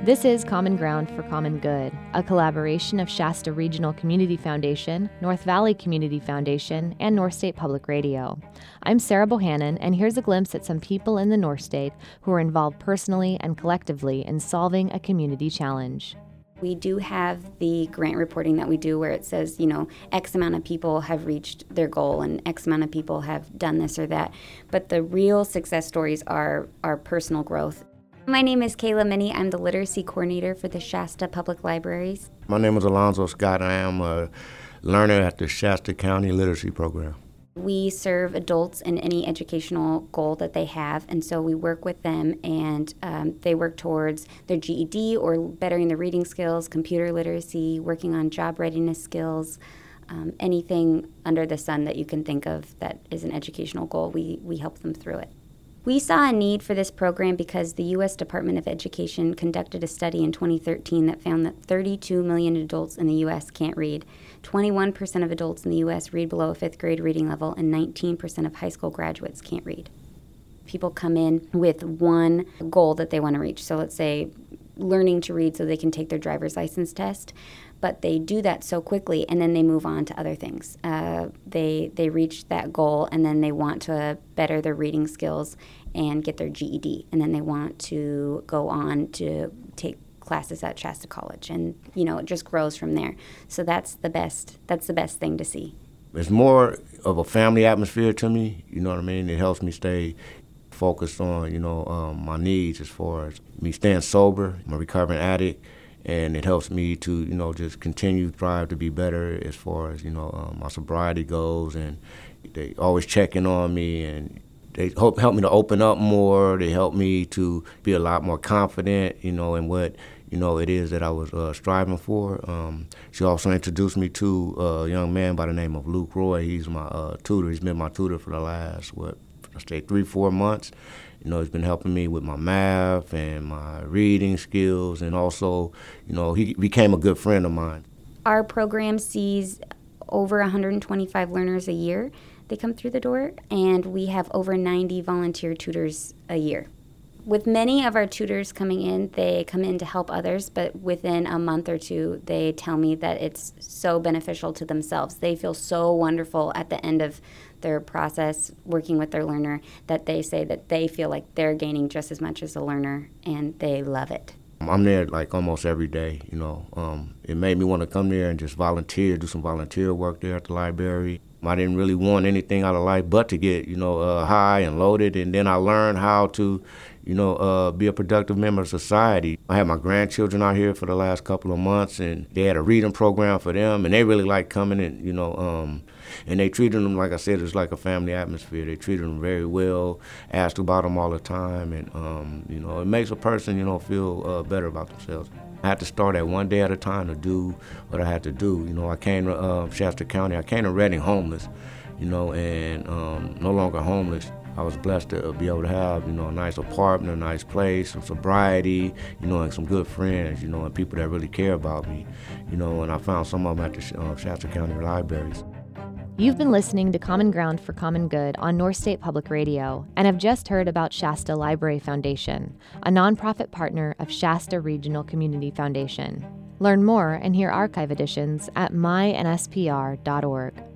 This is Common Ground for Common Good, a collaboration of Shasta Regional Community Foundation, North Valley Community Foundation, and North State Public Radio. I'm Sarah Bohannon, and here's a glimpse at some people in the North State who are involved personally and collectively in solving a community challenge. We do have the grant reporting that we do where it says, X amount of people have reached their goal and X amount of people have done this or that. But the real success stories are our personal growth. My name is Kayla Minnie. I'm the literacy coordinator for the Shasta Public Libraries. My name is Alonzo Scott. I am a learner at the Shasta County Literacy Program. We serve adults in any educational goal that they have, and so we work with them, and they work towards their GED or bettering their reading skills, computer literacy, working on job readiness skills, anything under the sun that you can think of that is an educational goal, we help them through it. We saw a need for this program because the U.S. Department of Education conducted a study in 2013 that found that 32 million adults in the U.S. can't read. 21% of adults in the U.S. read below a fifth grade reading level, and 19% of high school graduates can't read. People come in with one goal that they want to reach. So let's say learning to read so they can take their driver's license test. But they do that so quickly, and then they move on to other things. They reach that goal, and then they want to better their reading skills and get their GED. And then they want to go on to take classes at Shasta College, and it just grows from there. So that's the best thing to see. It's more of a family atmosphere to me. You know what I mean? It helps me stay focused on my needs as far as me staying sober. I'm a recovering addict. And it helps me to, just continue to strive to be better as far as, my sobriety goes. And they always checking on me, and they help me to open up more. They help me to be a lot more confident, in what, it is that I was striving for. She also introduced me to a young man by the name of Luke Roy. He's my tutor. He's been my tutor for the last, 3-4 months. He's been helping me with my math and my reading skills, and also, he became a good friend of mine. Our program sees over 125 learners a year. They come through the door, and we have over 90 volunteer tutors a year. With many of our tutors coming in, they come in to help others, but within a month or two, they tell me that it's so beneficial to themselves. They feel so wonderful at the end of their process working with their learner that they say that they feel like they're gaining just as much as the learner, and they love it. I'm there almost every day, It made me want to come there and just volunteer, do some volunteer work there at the library. I didn't really want anything out of life but to get, high and loaded, and then I learned how to, be a productive member of society. I had my grandchildren out here for the last couple of months, and they had a reading program for them, and they really liked coming and, and they treated them, like I said, it's like a family atmosphere. They treated them very well, asked about them all the time, and, it makes a person, feel better about themselves. I had to start at one day at a time to do what I had to do. I came to Shasta County. I came to Reading homeless, and no longer homeless. I was blessed to be able to have, a nice apartment, a nice place, some sobriety, and some good friends, and people that really care about me, and I found some of them at the Shasta County Libraries. You've been listening to Common Ground for Common Good on North State Public Radio, and have just heard about Shasta Library Foundation, a nonprofit partner of Shasta Regional Community Foundation. Learn more and hear archive editions at mynspr.org.